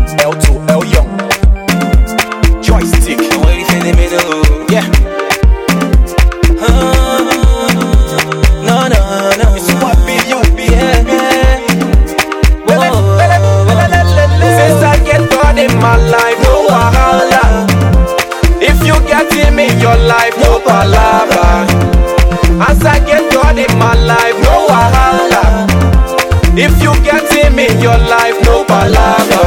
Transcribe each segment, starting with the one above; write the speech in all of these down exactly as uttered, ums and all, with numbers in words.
L to L Young. Joystick. I'm waiting for the middle. Yeah. Uh, no, no, no. It's what be you be. Yeah, yeah. Whoa. Since I get God in my life, no wahala. If you get him in your life, no palava. As I get God in my life, no wahala. If you get him in your life, no palava.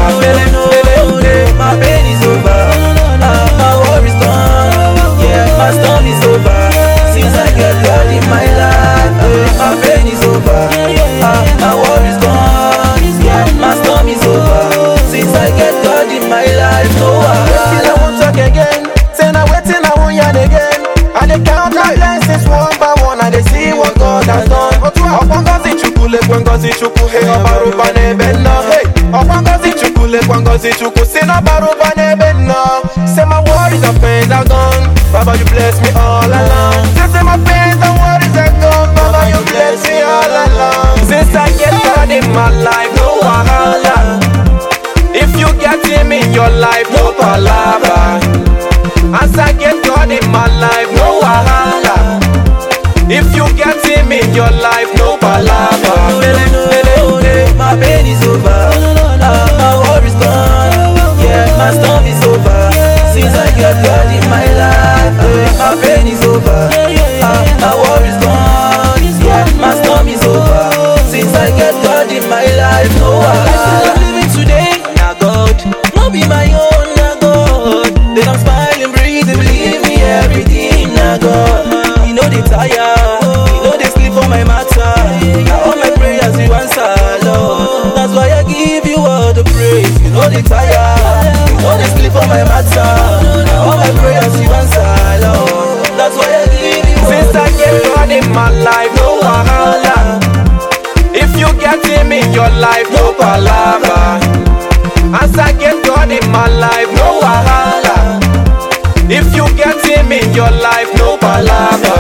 My pain is over. Uh, my war is gone. Yeah, my storm is over. Since I get God in my life, uh, my pain is over. Uh, my war is gone. Yeah, my storm is over. Since I get God in my life, no Till I won't talk again. Say now waiting, I won't yarn again. And they count my blessings one by one, and they see what God has done. Upon God's chukwu le kwengozi chukwu hey obaruba nebe no hey. Upon God's chukwu le kwengozi chukwu say na baruba nebe no. Say my worries and pains are gone. Baba you bless me all along. Say say my pains and worries are gone. Baba you bless me all along. Since I get God in my life, no wahala. If you get him in your life, no palava. As I get God in my life, no wahala. If you get him in your life, no palava. My pain is over. Uh, my war is gone. Yeah, my storm is over. Since I get God in my life, uh, my pain is over. Uh, my war is gone. Yeah, my storm is over. Since I get God in my life, no wahala. I'm living today, now God, no be my own, now God. Then I'm smiling, breathing, believe me, everything, now God. You know they tire, you know they sleep on my matter. Now all my prayers you answer, Lord. That's why I give you all the praise. You know they tire, you know they sleep on my matter. Now all my prayers you answer, Lord. That's why I give you all Since the I get praise. God in my life, no wahala. If you get him in your life, no palava. As I get God in my life, no wahala. If you get him in your life, no palava.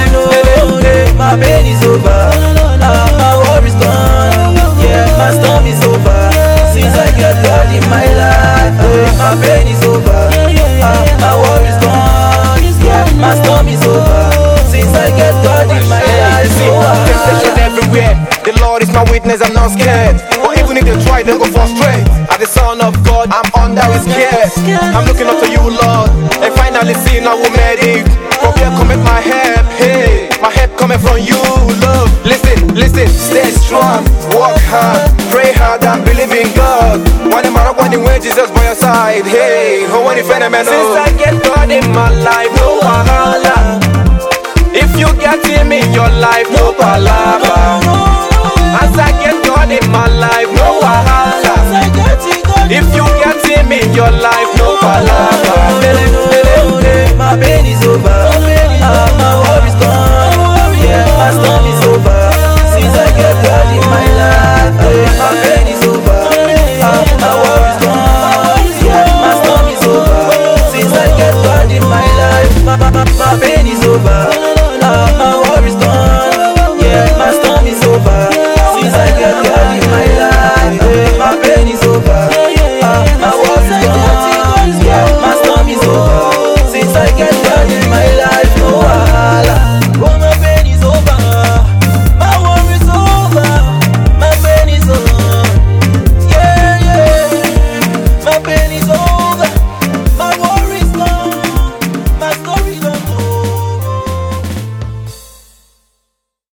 My pain is over. Uh, my war is gone. Yeah, my storm is over. Since I get God in my life, uh, my pain is over. Uh, my war is gone. Yeah, my storm is over. Since I get God in my life, oh, Temptation everywhere. The Lord is my witness, I'm not scared. But even if they try, they go frustrate. As the son of God, I'm under his care. I'm looking up to you, Lord. And finally seeing how we made it. From here coming my help, hey. My help coming from you, love. Listen, listen, stay strong. Work hard, pray hard and believe in God. When I'm around, when when Jesus by your side, hey. Oh, when you find a man, since I get God in my life, no wahala. If you get him in your life, no palava. As I get God in my life, no wahala.